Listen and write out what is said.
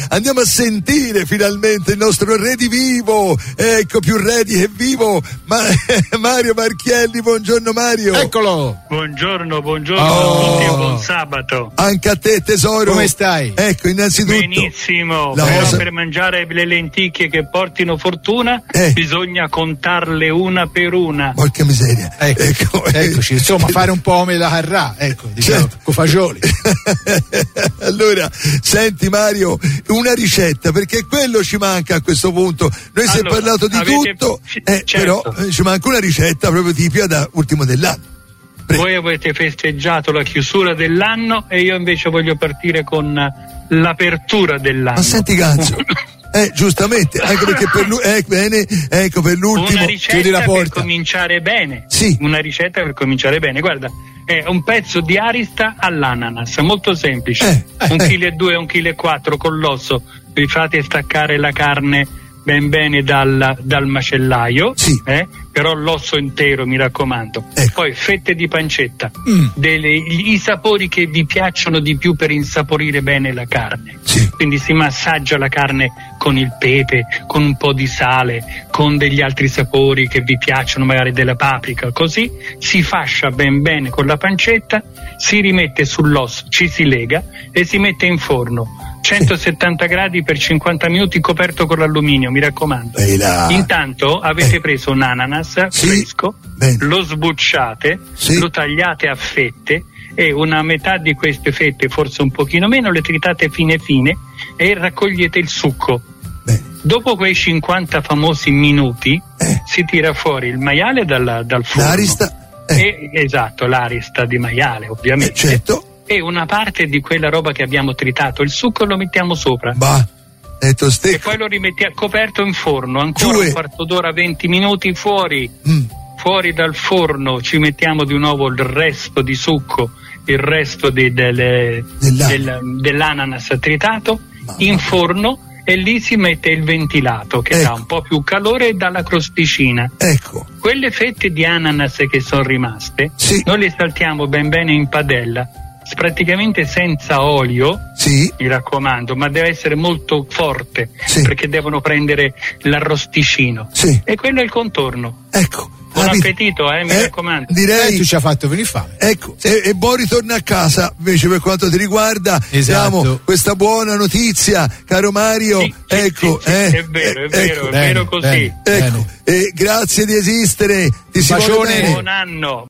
andiamo a sentire finalmente il nostro redivivo, ecco, più ready che vivo, Mario Marchielli. Buongiorno Mario. Eccolo. Buongiorno a tutti e buon sabato. Anche a te tesoro. Come stai? Ecco, innanzitutto. Benissimo, però per mangiare le lenticchie che portino fortuna bisogna contarle una per una. Porca miseria. Eccoci, insomma, fare un po' come la carrà, ecco, diciamo, con fagioli. Allora, senti Mario, una ricetta, perché quello ci manca a questo punto. Noi si è parlato di tutto, certo. Però ci manca una ricetta proprio tipica da ultimo dell'anno. Voi avete festeggiato la chiusura dell'anno e io invece voglio partire con l'apertura dell'anno. Ma senti cazzo. Giustamente, anche perché bene, ecco, per l'ultimo chiudi la porta. Per cominciare bene. Sì. Una ricetta per cominciare bene. Guarda, è un pezzo di arista all'ananas, molto semplice. 1,2 kg, 1,4 kg con l'osso. Vi fate staccare la carne ben bene dal macellaio, però l'osso intero, mi raccomando. Poi fette di pancetta, i sapori che vi piacciono di più per insaporire bene la carne. Quindi si massaggia la carne con il pepe, con un po' di sale, con degli altri sapori che vi piacciono, magari della paprika, così si fascia ben bene con la pancetta, si rimette sull'osso, ci si lega e si mette in forno. 170 gradi per 50 minuti, coperto con l'alluminio, mi raccomando. Intanto avete preso un ananas fresco, lo sbucciate, lo tagliate a fette e una metà di queste fette, forse un pochino meno, le tritate fine e raccogliete il succo. Dopo quei 50 famosi minuti si tira fuori il maiale dal forno. L'arista? Esatto, l'arista di maiale, ovviamente. Certo. E una parte di quella roba che abbiamo tritato, il succo, lo mettiamo sopra. E poi lo rimettiamo coperto in forno, ancora un quarto d'ora, 20 minuti fuori dal forno. Ci mettiamo di nuovo il resto di succo, il resto dell'ananas tritato in forno, e lì si mette il ventilato che dà un po' più calore e dà la crosticina. Quelle fette di ananas che sono rimaste, noi le saltiamo ben bene in padella, praticamente senza olio, mi raccomando, ma deve essere molto forte, perché devono prendere l'arrosticino, e quello è il contorno. Buon appetito, mi raccomando. Direi tu ci hai fatto venire fame. Ecco, e buon ritorno a casa invece per quanto ti riguarda. Diamo questa buona notizia, caro Mario. È vero così. Grazie di esistere. Ti si vuole bene. Buon anno.